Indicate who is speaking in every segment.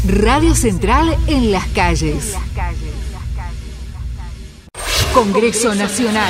Speaker 1: Radio Central en las calles. Congreso Nacional.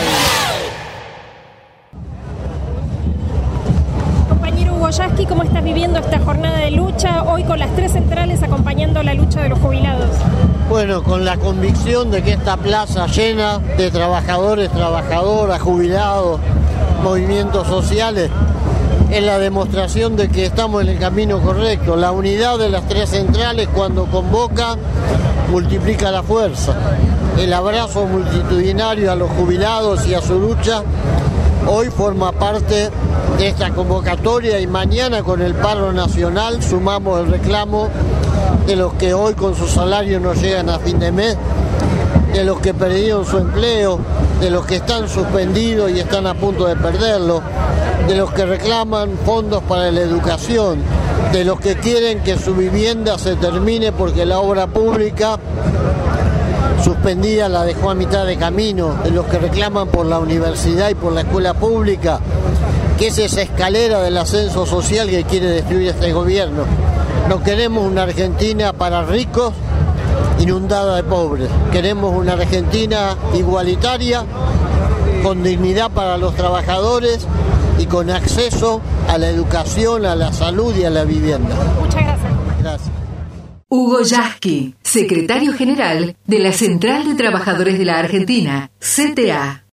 Speaker 2: Compañero Hugo Yasky, ¿cómo estás viviendo esta jornada de lucha hoy con las tres centrales acompañando la lucha de los jubilados?
Speaker 3: Bueno, con la convicción de que esta plaza llena de trabajadores, trabajadoras, jubilados, movimientos sociales, es la demostración de que estamos en el camino correcto. La unidad de las tres centrales, cuando convoca, multiplica la fuerza. El abrazo multitudinario a los jubilados y a su lucha hoy forma parte de esta convocatoria, y mañana con el paro nacional sumamos el reclamo de los que hoy con su salario no llegan a fin de mes, de los que perdieron su empleo, de los que están suspendidos y están a punto de perderlo, de los que reclaman fondos para la educación, de los que quieren que su vivienda se termine porque la obra pública suspendida la dejó a mitad de camino, de los que reclaman por la universidad y por la escuela pública, que es esa escalera del ascenso social que quiere destruir este gobierno. No queremos una Argentina para ricos inundada de pobres, queremos una Argentina igualitaria, con dignidad para los trabajadores y con acceso a la educación, a la salud y a la vivienda.
Speaker 2: Muchas gracias.
Speaker 3: Gracias.
Speaker 1: Hugo Yasky, secretario general de la Central de Trabajadores de la Argentina, CTA.